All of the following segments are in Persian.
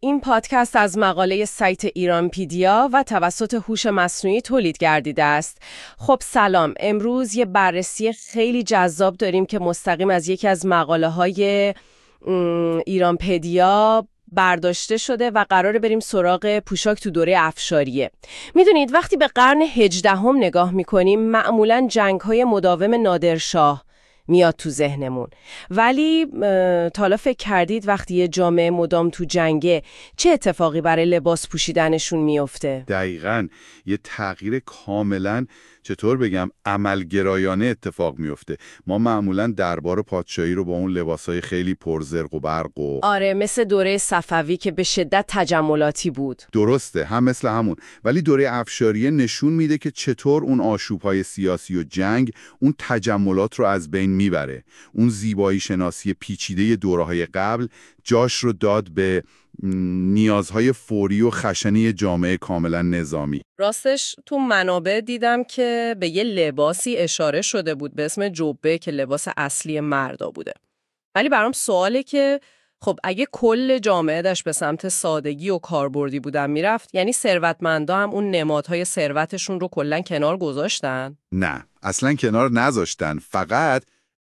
این پادکست از مقاله سایت ایرانپیدیا و توسط هوش مصنوعی تولید گردیده است. خب سلام، امروز یه بررسی خیلی جذاب داریم که مستقیم از یکی از مقاله‌های ایرانپیدیا برداشته شده و قراره بریم سراغ پوشاک تو دوره افشاریه. میدونید وقتی به قرن 18 نگاه میکنیم معمولاً جنگ‌های مداوم نادرشاه میاد تو ذهنمون، ولی تا حالا فکر کردید وقتی یه جامعه مدام تو جنگه چه اتفاقی برای لباس پوشیدنشون میفته؟ دقیقاً یه تغییر کاملاً چطور بگم عملگرایانه اتفاق میفته. ما معمولاً دربار پادشاهی رو با اون لباسای خیلی پرزرق و برق و آره، مثل دوره صفوی که به شدت تجملاتی بود. درسته، هم مثل همون. ولی دوره افشاریه نشون میده که چطور اون آشوب‌های سیاسی و جنگ اون تجملات رو از بین میبره. اون زیبایی شناسی پیچیده دوره‌های قبل جاش رو داد به نیازهای فوری و خشنی جامعه کاملا نظامی. راستش تو منابع دیدم که به یه لباسی اشاره شده بود به اسم جبه که لباس اصلی مردا بوده. ولی برام سواله که خب اگه کل جامعه داشت به سمت سادگی و کاربردی بودن میرفت، یعنی ثروتمندا هم اون نمادهای ثروتشون رو کلا کنار گذاشتن؟ نه، اصلا کنار نذاشتن. فقط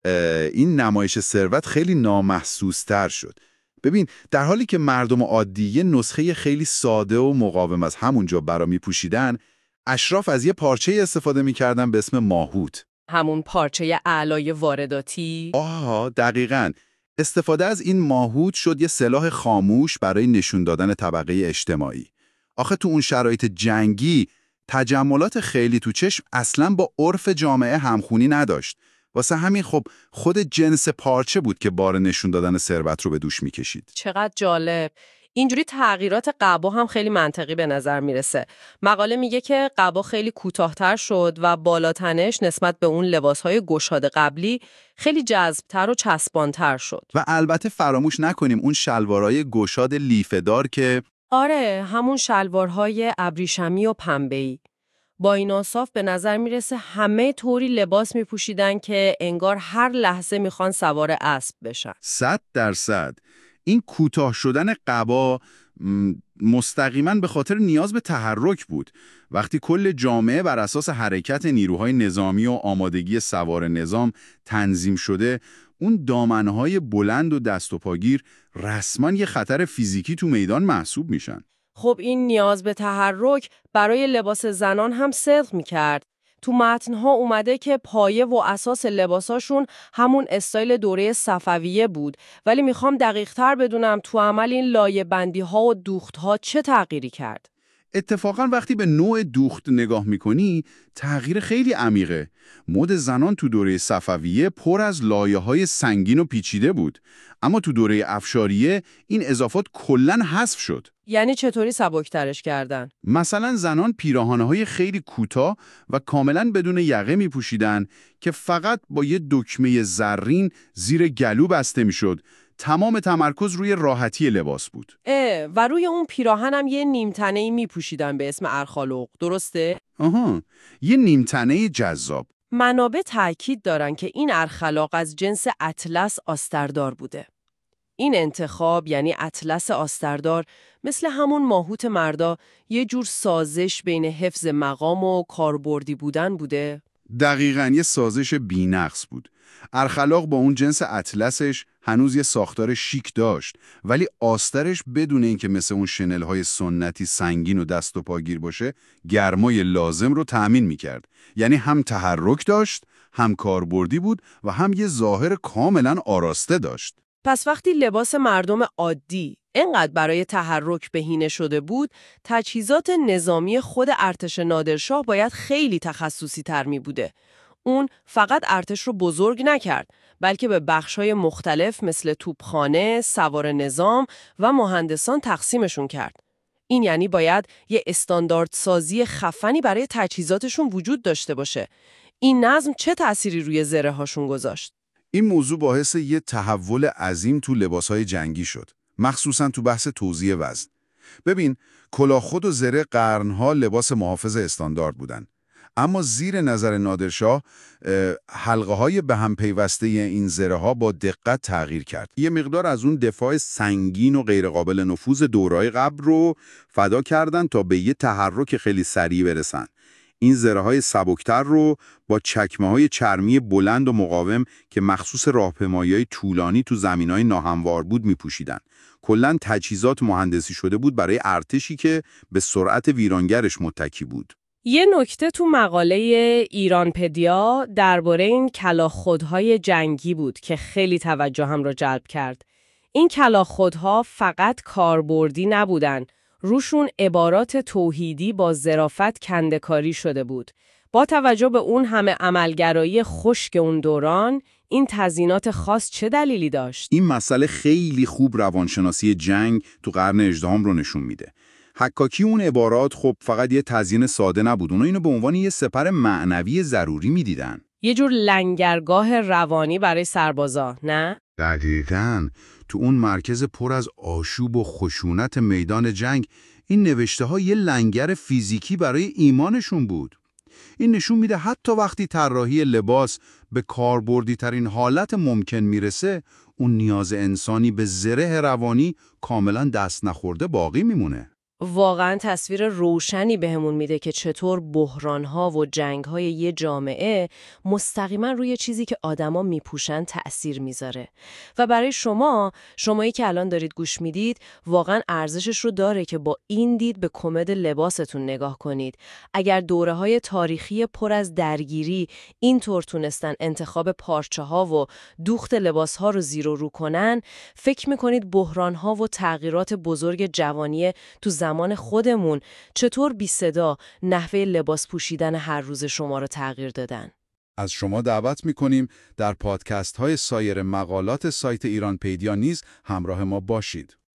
این نمایش ثروت خیلی نامحسوس‌تر شد. ببین، در حالی که مردم عادی یه نسخه خیلی ساده و مقاوم از همونجا برا میپوشیدن، اشراف از یه پارچه استفاده میکردن به اسم ماهوت. همون پارچه اعلای وارداتی؟ دقیقاً. استفاده از این ماهوت شد یه سلاح خاموش برای نشون دادن طبقه اجتماعی. آخه تو اون شرایط جنگی تجملات خیلی تو چشم اصلاً با عرف جامعه همخونی نداشت. واسه همین خب خود جنس پارچه بود که بار نشون دادن ثروت رو به دوش میکشید. چقدر جالب. اینجوری تغییرات قبا هم خیلی منطقی به نظر میرسه. مقاله میگه که قبا خیلی کوتاه‌تر شد و بالاتنش نسبت به اون لباسهای گشاد قبلی خیلی جذب‌تر و چسبان‌تر شد. و البته فراموش نکنیم اون شلوارای گشاد لیفه‌دار که آره، همون شلوارهای ابریشمی و پنبه‌ای. با این اوصاف به نظر میرسه همه طوری لباس میپوشیدن که انگار هر لحظه میخوان سوار اسب بشن. 100%. این کوتاه شدن قبا مستقیما به خاطر نیاز به تحرک بود. وقتی کل جامعه بر اساس حرکت نیروهای نظامی و آمادگی سوار نظام تنظیم شده، اون دامنهای بلند و دست و پاگیر رسما یه خطر فیزیکی تو میدان محسوب میشن. خب این نیاز به تحرک برای لباس زنان هم صدق میکرد. تو متنها اومده که پایه و اساس لباساشون همون استایل دوره صفویه بود، ولی میخوام دقیق‌تر بدونم تو عمل این لایه بندی ها و دوخت ها چه تغییری کرد؟ اتفاقا وقتی به نوع دوخت نگاه میکنی تغییر خیلی عمیقه. مد زنان تو دوره صفویه پر از لایه‌های سنگین و پیچیده بود، اما تو دوره افشاریه این اضافات کلاً حذف شد. یعنی چطوری سبکترش کردن؟ مثلا زنان پیراهن‌های خیلی کوتاه و کاملاً بدون یقه می‌پوشیدن که فقط با یه دکمه زرین زیر گلو بسته می‌شد. تمام تمرکز روی راحتی لباس بود. و روی اون پیراهن هم یه نیمتنه‌ای میپوشیدن به اسم ارخالوق، درسته؟ یه نیمتنه جذاب. منابع تأکید دارن که این ارخلاق از جنس اطلس آستردار بوده. این انتخاب یعنی اطلس آستردار مثل همون ماهوت مردا یه جور سازش بین حفظ مقام و کاربردی بودن بوده؟ دقیقاً یه سازش بی‌نقص بود. ارخلاق با اون جنس اطلسش هنوز یه ساختار شیک داشت، ولی آسترش بدون اینکه مثل اون شنل‌های سنتی سنگین و دست و پاگیر باشه، گرمای لازم رو تأمین می‌کرد. یعنی هم تحرک داشت، هم کاربردی بود و هم یه ظاهر کاملاً آراسته داشت. پس وقتی لباس مردم عادی اینقدر برای تحرک بهینه شده بود، تجهیزات نظامی خود ارتش نادرشاه باید خیلی تخصصی تر می بوده. اون فقط ارتش رو بزرگ نکرد، بلکه به بخش‌های مختلف مثل توپخانه، سوار نظام و مهندسان تقسیمشون کرد. این یعنی باید یه استانداردسازی خفنی برای تجهیزاتشون وجود داشته باشه. این نظم چه تأثیری روی زره هاشون گذاشت؟ این موضوع باعث یه تحول عظیم تو لباسهای جنگی شد، مخصوصاً تو بحث توزیع وزن. ببین، کلاهخود و زره قرنها لباس محافظ استاندارد بودن. اما زیر نظر نادرشاه حلقه‌های به هم پیوسته این زره‌ها با دقت تغییر کرد. یه مقدار از اون دفاع سنگین و غیرقابل نفوذ دوره‌های قبل رو فدا کردن تا به یه تحرک خیلی سریع برسن. این زره‌های سبکتر رو با چکمه‌های چرمی بلند و مقاوم که مخصوص راهپیمایی‌های طولانی تو زمین‌های ناهموار بود می‌پوشیدن. کلاً تجهیزات مهندسی شده بود برای ارتشی که به سرعت ویرانگرش متکی بود. یه نکته تو مقاله ایرانپدیا درباره این کلاخودهای جنگی بود که خیلی توجهم را جلب کرد. این کلاخودها فقط کاربردی نبودن، روشون عبارات توحیدی با ظرافت کنده‌کاری شده بود. با توجه به اون همه عملگرایی خشک اون دوران، این تزیینات خاص چه دلیلی داشت؟ این مسئله خیلی خوب روانشناسی جنگ تو قرن 18 رو نشون میده. حکاکی اون عبارات خب فقط یه تزیین ساده نبود. اونا اینو به عنوان یه سپر معنوی ضروری میدیدن. یه جور لنگرگاه روانی برای سربازا، نه؟ دقیقاً. تو اون مرکز پر از آشوب و خشونت میدان جنگ، این نوشته ها یه لنگر فیزیکی برای ایمانشون بود. این نشون میده حتی وقتی طراحی لباس به کاربردی ترین حالت ممکن میرسه، اون نیاز انسانی به زره روانی کاملا دست نخورده باقی میمونه. واقعا تصویر روشنی بهمون میده که چطور بحران‌ها و جنگ‌های یه جامعه مستقیما روی چیزی که آدما میپوشن تأثیر میذاره. و برای شمایی که الان دارید گوش میدید، واقعا ارزشش رو داره که با این دید به کمد لباستون نگاه کنید. اگر دوره‌های تاریخی پر از درگیری اینطور تونستن انتخاب پارچه‌ها و دوخت لباس‌ها رو زیر و رو کنن، فکر میکنید بحران‌ها و تغییرات بزرگ جوانی تو زمان خودمون چطور بی صدا نحوه لباس پوشیدن هر روز شما رو تغییر دادن؟ از شما دعوت می‌کنیم در پادکست های سایر مقالات سایت ایرانپدیا نیز همراه ما باشید.